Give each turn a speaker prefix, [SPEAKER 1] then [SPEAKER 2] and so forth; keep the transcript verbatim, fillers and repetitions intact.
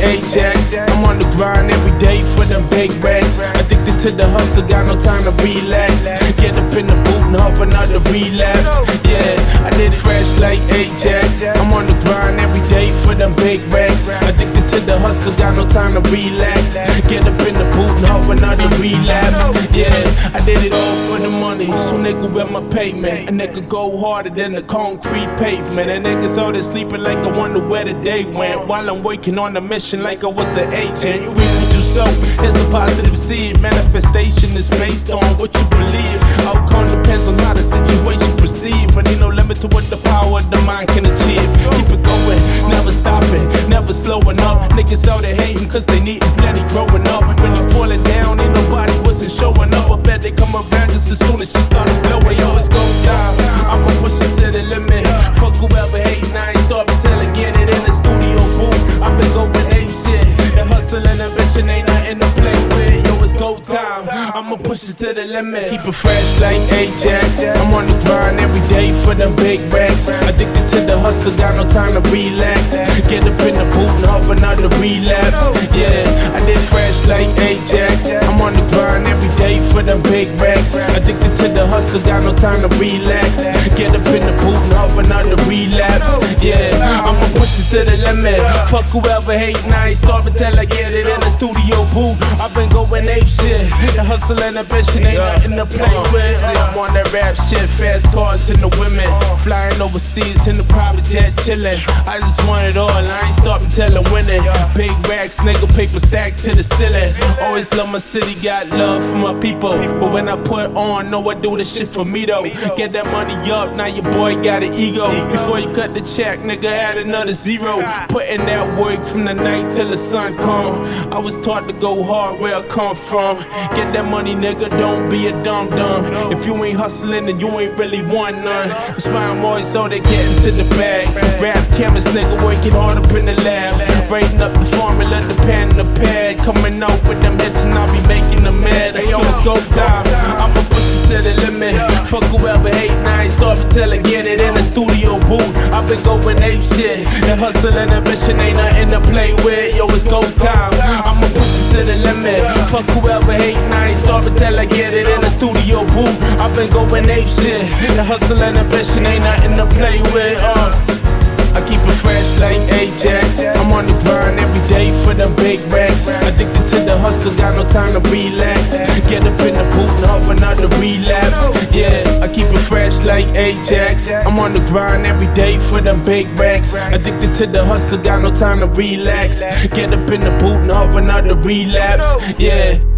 [SPEAKER 1] Ajax. I'm on the grind every day for them big racks. Addicted to the hustle, got no time to relax. Get up in the booth and hop another relapse. Yeah, I did it fresh like Ajax. I'm on the grind every day for them big racks. Addicted to the hustle, got no time to relax. Get up in the booth and hop another relapse. Yeah, I did it all for the money, so nigga with my payment. A nigga go harder than the concrete pavement. And niggas out there sleeping like I wonder where the day went, while I'm working on a mission like I was an agent. You really do so, it's a positive seed. Manifestation is based on what you believe. Outcome depends on how the situation proceed, but ain't no limit to what the power of the mind can achieve. Keep it going, never stopping, never slowing up. Niggas out there hating cause they need plenty growing up. When you falling down, ain't nobody wasn't showing up. I bet they come around just as soon as she started blowing. Yo, it's go down, I'ma push it to the limit. Fuck whoever hating, I ain't stopping till I get it in the studio booth. I've been going ape shit. The hustle and ambition ain't nothing to play with. Yo, it's go time, I'ma push it to the limit. Keep it fresh like Ajax. I'm on the grind every day for them big racks. Addicted to the hustle, got no time to relax. Get up in the booth and hop another relapse. Yeah, I did fresh like Ajax. I'm on the grind every day for them big racks. Addicted to the hustle, got no time to relax. Get up in the booth and hop another relapse. Yeah, I'ma push it to the limit. Fuck whoever hating, I ain't stopping till I get it in the studio booth. I've been going ape shit. The hustle and ambition ain't nothing to play with. See, I'm on that rap shit, fast cars and the women. Flying overseas in the private jet, chillin'. I just want it all, I ain't stopping till I'm winning. Big racks, nigga, paper stacked to the ceiling. Always love my city, got love for my people. But when I put on, know I do this shit for me though. Get that money up, now your boy got an ego. Before you cut the check, nigga, add another zero. Putting that work from the night till the sun come. I was taught to go hard where I come from. Get that money, nigga, don't be a dumb dumb. If you ain't hustling, then you ain't really want none. That's why I'm always so they getting to the bag. Rap chemist, nigga, working hard up in the lab. Writing up the formula, the pen and the pad. Coming out with them hits and I'll be making them mad. Hey, yo, it's go time, I'ma push it to the limit. Fuck whoever hating, I ain't stopping till I get it in the studio booth. I've been going ape shit. The hustle and ambition ain't nothing to play with. Yo, it's go time, I'ma push it to the limit. Fuck whoever hating, I ain't stopping till I get it in the studio booth. I've been going ape shit. The hustle and ambition ain't nothing to play with. Uh. I keep it fresh like Ajax. I'm on the grind every day for them big racks. Addicted to the hustle, got no time to relax. Get up in the booth and hop another relapse. Yeah, I keep it fresh like Ajax. I'm on the grind every day for them big racks. Addicted to the hustle, got no time to relax. Get up in the booth and hop another relapse. Yeah.